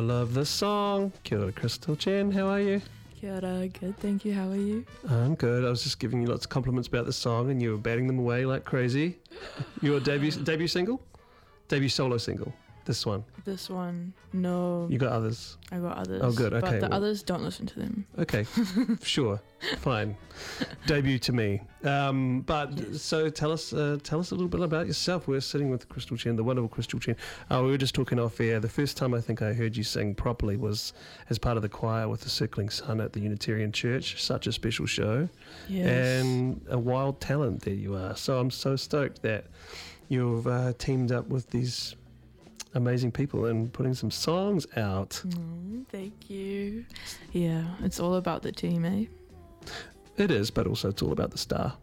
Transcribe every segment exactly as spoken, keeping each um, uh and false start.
love this song. Kia ora, Crystal Chen. How are you? Kia ora, good, thank you. How are you? I'm good. I was just giving you lots of compliments about the song, and you were batting them away like crazy. Your debut debut single, debue solo single. This one. This one, no. You got others. I got others. Oh, good. Okay. But the well, others, don't listen to them. Okay. Sure. Fine. Debut to me. Um, but Yes. so tell us, uh, tell us a little bit about yourself. We're sitting with Crystal Chen, the wonderful Crystal Chen. Uh, we were just talking off air. The first time I think I heard you sing properly was as part of the choir with the Circling Sun at the Unitarian Church. Such a special show. Yes. And a wild talent there you are. So I'm so stoked that you've uh, teamed up with these amazing people and putting some songs out. Mm, thank you. Yeah, it's all about the team, eh? It is, but also it's all about the star.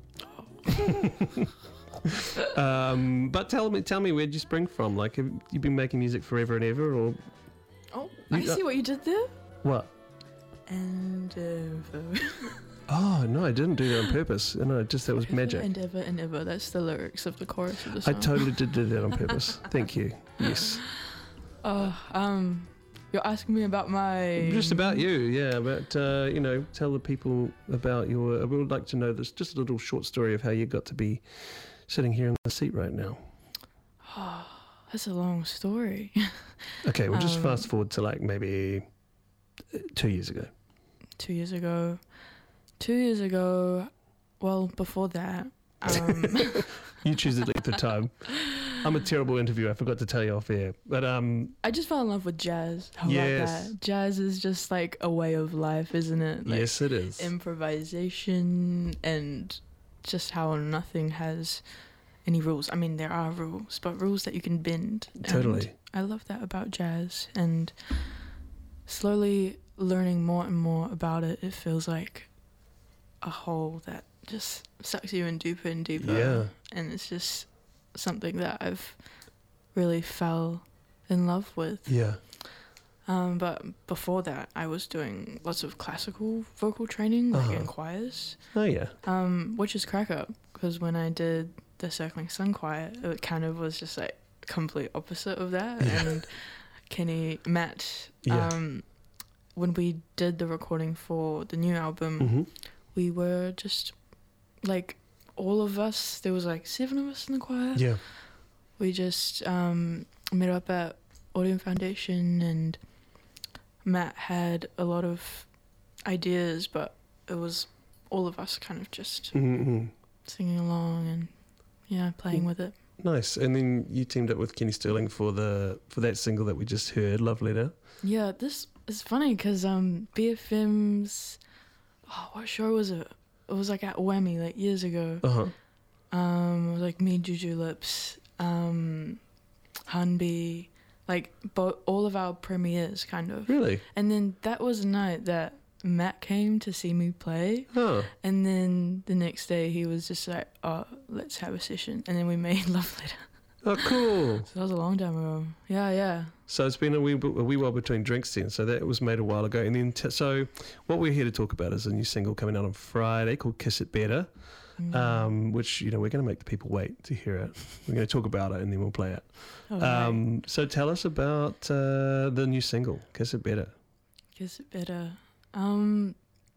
um, but tell me, tell me, where'd you spring from? Like, have you been making music forever and ever, or Oh, I You- see what you did there. what? And ever. Oh no, I didn't do that on purpose. No, just that was magic. And ever and ever. That's the lyrics of the chorus of the I song. totally did do that on purpose. Thank you. Yes. Oh, um, you're asking me about my. Just about you, yeah. But uh, you know, tell the people about your. We would like to know this. Just a little short story of how you got to be sitting here in the seat right now. Oh, that's a long story. Okay, we'll just Um, fast forward to like maybe uh, two years ago. Two years ago. Two years ago. Well, before that. Um, You choose the length of time. I'm a terrible interviewer. I forgot to tell you off air, but um, I just fell in love with jazz. How Yes. about that? Jazz is just like a way of life, isn't it? Like yes, it is. improvisation and just how nothing has any rules. I mean, there are rules, but rules that you can bend. And Totally. I love that about jazz, and slowly learning more and more about it, it feels like a hole that just sucks you in deeper and deeper. Yeah. And it's just something that I've really fell in love with. Yeah. Um, but before that, I was doing lots of classical vocal training, like Uh-huh. in choirs, Oh yeah. um, which is crack up, because when I did the Circling Sun choir, it kind of was just like complete opposite of that. Yeah. And Kenny, Matt, Yeah. um, when we did the recording for the new album, Mm-hmm. we were just like all of us, there was like seven of us in the choir. Yeah. We just um, met up at Audio Foundation, and Matt had a lot of ideas, but it was all of us kind of just Mm-hmm. singing along and yeah, playing Mm. with it. Nice. And then you teamed up with Kenny Sterling for the for that single that we just heard, Love Letter. Yeah, this is funny because um, B F M's, oh, what show was it? It was like at Whammy, like years ago. Uh huh. Um, it was like me, Juju Lips, um, Hanbi, like bo- all of our premieres, kind of. Really? And then that was the night that Matt came to see me play. Oh. And then the next day he was just like, oh, let's have a session. And then we made Love Letter. Oh, cool. So that was a long time ago. Yeah, yeah. So it's been a wee, a wee while between drinks then. So that was made a while ago. And then, t- so what we're here to talk about is a new single coming out on Friday called Kiss It Better, Mm. um, which, you know, we're going to make the people wait to hear it. We're going to talk about it and then we'll play it. All right. Um, so tell us about uh, the new single, Kiss It Better. Kiss It Better. Um,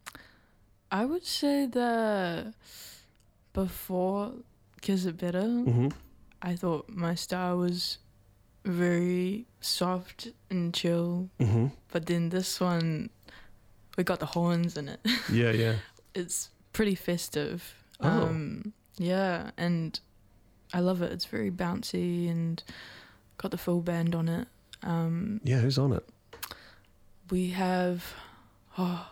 I would say that before Kiss It Better, Mm-hmm. I thought my style was very soft and chill, Mm-hmm. but then this one, we got the horns in it. Yeah, yeah. It's pretty festive. Oh. Um, yeah, and I love it. It's very bouncy and got the full band on it. Um, Yeah, who's on it? we have, oh,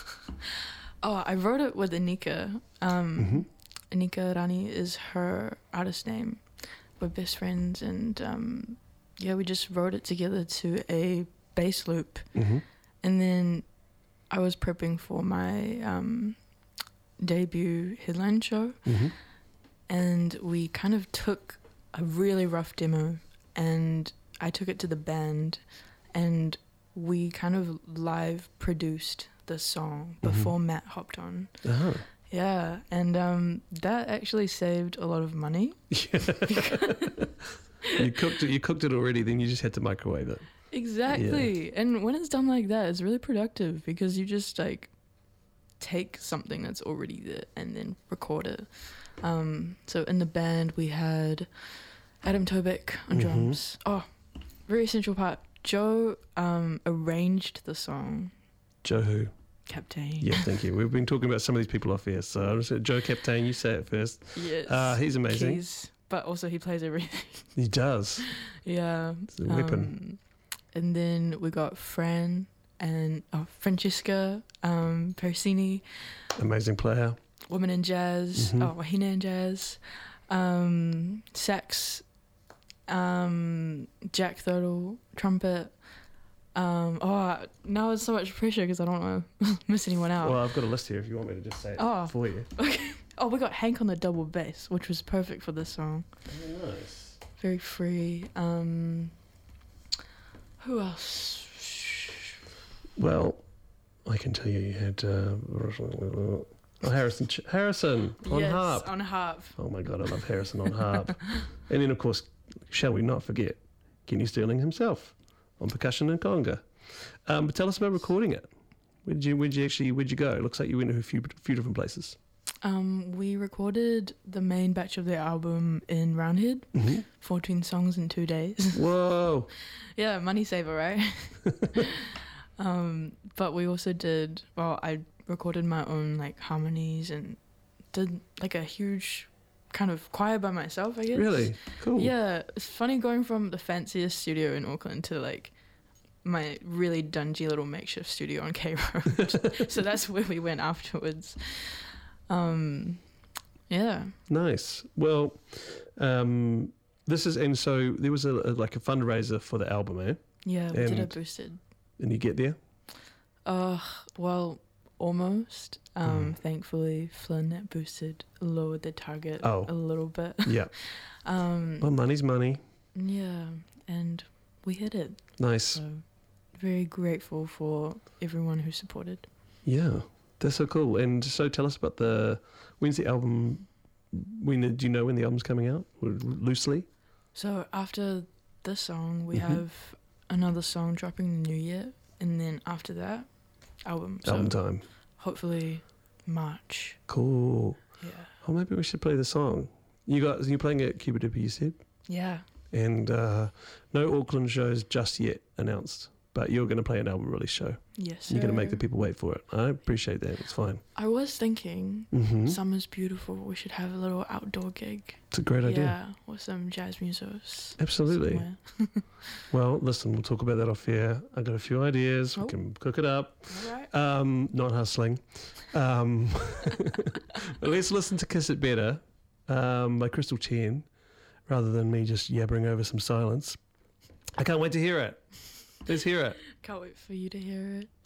oh, I wrote it with Anika. Um, Mm-hmm. Anika Rani is her artist name. We're best friends, and um, yeah, we just wrote it together to a bass loop. Mm-hmm. And then I was prepping for my um, debut headline show, Mm-hmm. and we kind of took a really rough demo, and I took it to the band, and we kind of live produced the song Mhm. before Matt hopped on. Oh. Yeah, and um, that actually saved a lot of money. Yeah. you cooked it. You cooked it already. Then you just had to microwave it. Exactly. Yeah. And when it's done like that, it's really productive because you just like take something that's already there and then record it. Um, so in the band we had Adam Tobick on Mm-hmm. drums. Oh, very essential part. Joe um, arranged the song. Joe who? Captain. Yeah, thank you. We've been talking about some of these people off here. So I'm just, Joe Captain, you say it first. Yes. Uh, he's amazing. Keys, but also he plays everything. He does. Yeah. It's a weapon. Um, and then we got Fran and oh, Francesca um, Persini. Amazing player. Woman in Jazz. Mm-hmm. Oh, Wahina in Jazz. Um, sax. Um, Jack Thurtle. Trumpet. Um, oh, now it's so much pressure because I don't want to miss anyone out. Well, I've got a list here if you want me to just say it Oh. for you. Okay. Oh, we got Hank on the double bass, which was perfect for this song. Oh, nice. Very free. Um, who else? Well, I can tell you you had uh, oh, Harrison Ch- Harrison on yes, harp. on harp. Oh my God, I love Harrison on harp. And then, of course, shall we not forget Kenny Sterling himself on percussion and conga. Um, but tell us about recording it. Where did you, where did you actually, where'd you go? It looks like you went to a few, few different places. Um, we recorded the main batch of the album in Roundhead, Mm-hmm. fourteen songs in two days. Whoa. Yeah, money saver, right? um, but we also did, well, I recorded my own like harmonies and did like a huge kind of choir by myself, I guess. Really? Cool. Yeah, it's funny going from the fanciest studio in Auckland to like my really dungy little makeshift studio on K Road. So that's where we went afterwards. Um, yeah. Nice. Well, um, this is, and so there was a, a like a fundraiser for the album, eh? Yeah, we did a And- boosted. And you get there? Uh, well, almost. Um, Mm. Thankfully, Flynn at Boosted lowered the target Oh. a little bit. Yeah. Um, Well, money's money. yeah, and we hit it. Nice. So very grateful for everyone who supported. Yeah. That's so cool. And so tell us about the, when's the album, when, do you know when the album's coming out? Loosely? So after this song, we Mhm. have another song dropping in the new year, and then after that, album. So Album time. hopefully March. Cool. Yeah. Oh, maybe we should play the song. You got, you're playing at Cuba Duper, you said? Yeah. And uh, no Auckland shows just yet announced, but you're going to play an album release show. Yes. You're going to make the sir. people wait for it. I appreciate that. It's fine. I was thinking, Mm-hmm. summer's beautiful. We should have a little outdoor gig. It's a great idea. Yeah, with some jazz musos. Absolutely. somewhere. Well, listen, we'll talk about that off here. I got a few ideas. Oh. We can cook it up. All right. Um, not hustling. Um, but let's listen to Kiss It Better um, by Crystal Chen rather than me just yabbering over some silence. I can't wait to hear it. Let's hear it. Can't wait for you to hear it.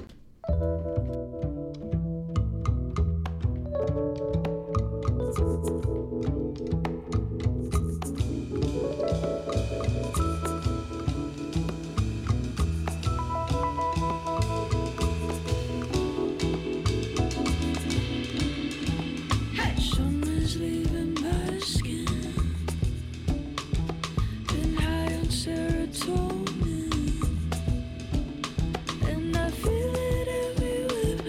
Summer's leaving my skin. Been high on serotonin, and I feel it everywhere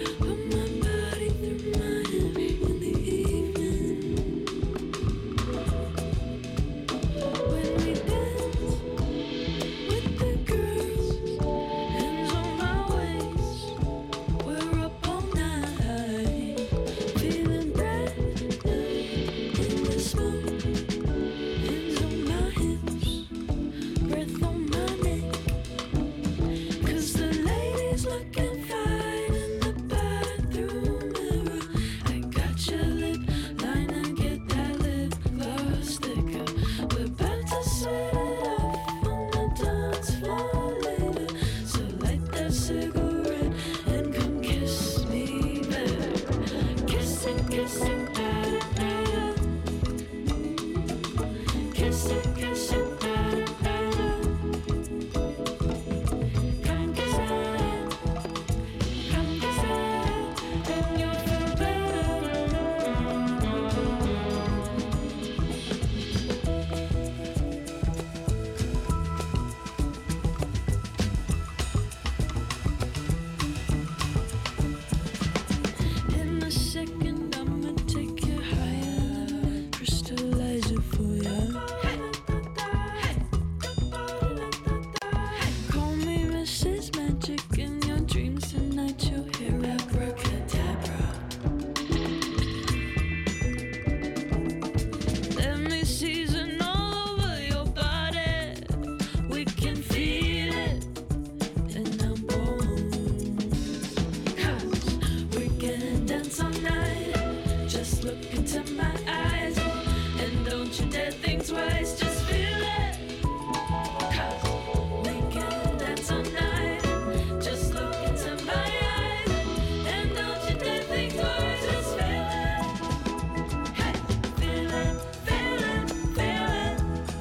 into my eyes. And don't you dare think twice, just feel it. 'Cause we can dance all night. Just look into my eyes. And don't you dare think twice, just feel it. Hey, feel it, feel it, feel it.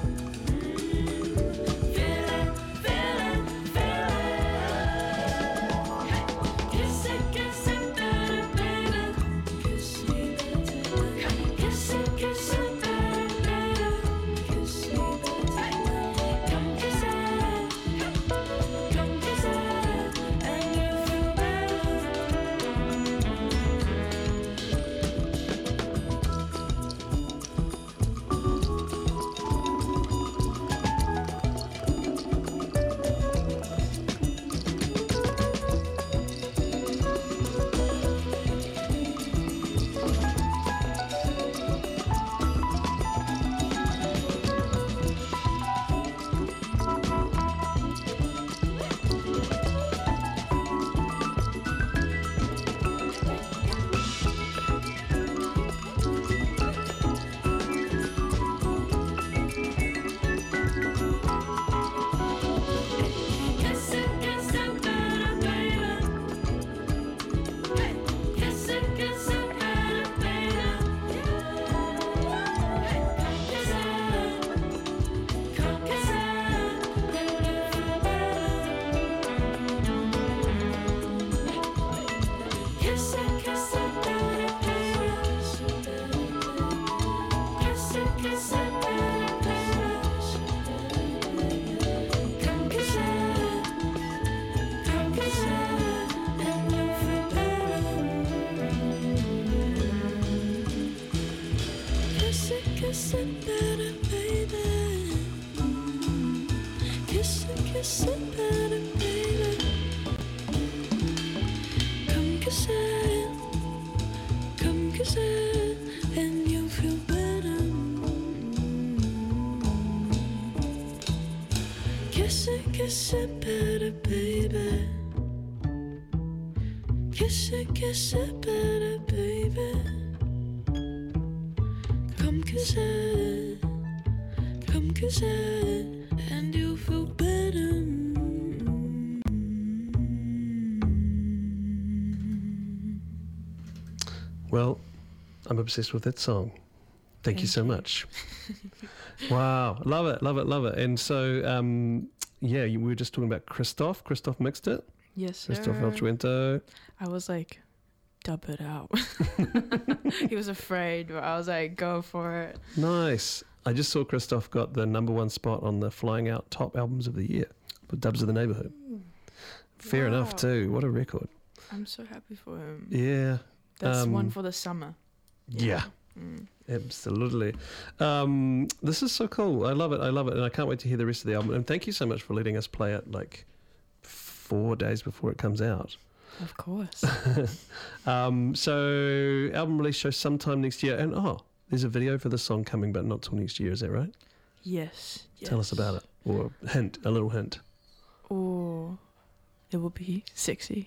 Mm, feel it, feel it, feel it. Hey, kiss it, kiss it better, baby. Kiss me better. Kiss it, kiss it better, baby. Kiss me better. Come kiss it. Come kiss it. And you feel better. Kiss it, kiss it better, baby. Hey, kiss it, kiss it better, baby. Hey, come kiss it, come kiss it, then you feel better. Kiss it, kiss it better, baby. Kiss it, kiss it better, baby. Come kiss it, come kiss it, and you feel better. Kiss it, kiss it better, baby. Kiss it, kiss it better, baby. Come kiss it, come kiss it, and you feel better. Kiss it, kiss it better, baby. Kiss it, kiss it better, baby. Come kiss it, come kiss it, and you feel better. Well, I'm obsessed with that song. Thank, you Thank so you. much. Wow, love it, love it, love it. And so, um, yeah, you, we were just talking about Christoph. Christoph mixed it. Yes, sir. Christoph Eltruento. I was like, dub it out. He was afraid, but I was like, go for it. Nice. I just saw Christoph got the number one spot on the Flying Out Top Albums of the Year for Dubs of the Neighborhood. Fair enough Wow. too. What a record. I'm so happy for him. Yeah. That's one um, for the summer. Yeah. Mm. Absolutely. Um, this is so cool. I love it. I love it. And I can't wait to hear the rest of the album. And thank you so much for letting us play it like four days before it comes out. Of course. Um, so album release show sometime next year. And oh, there's a video for the song coming, but not till next year. Is that right? Yes. Tell us about it. Or hint, a little hint. Oh, it will be sexy.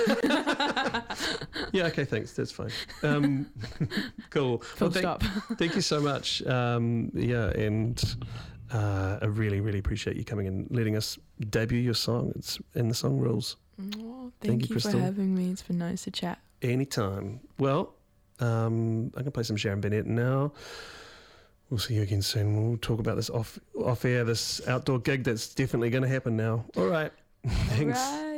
Yeah, okay, thanks. That's fine. Um, cool. Full Well, thank, stop. thank you so much. Um, yeah, and uh, I really, really appreciate you coming and letting us debut your song. It's in the song rules. Oh, Thank thank you, you, Crystal. for having me. It's been nice to chat. Anytime. Well, um, I'm going to play some Sharon Bennett now. We'll see you again soon. We'll talk about this off off air, this outdoor gig that's definitely going to happen now. All right. Thanks. Right.